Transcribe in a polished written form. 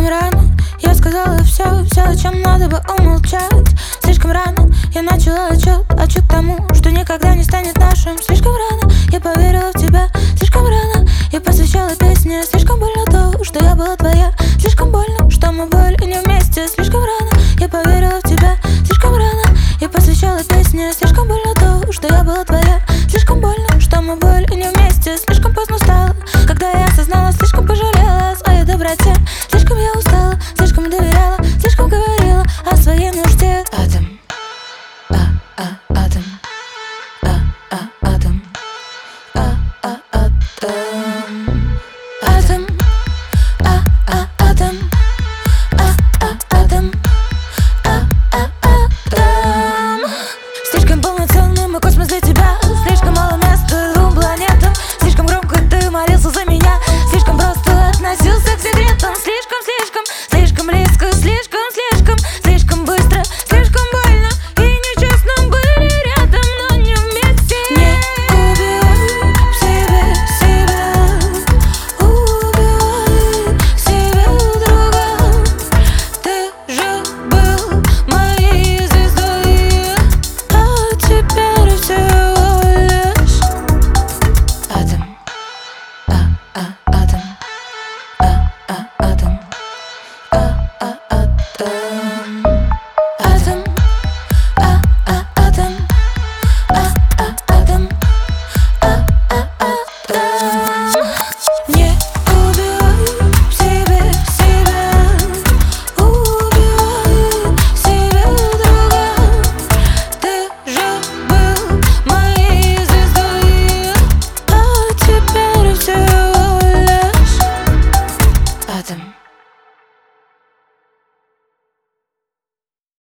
Слишком рано я сказала все, о чем надо бы умолчать. Слишком рано я начала отчет тому, что никогда не станет нашим. Слишком рано я поверила в тебя, слишком рано я посвящала песни. Слишком больно то, что я была твоя.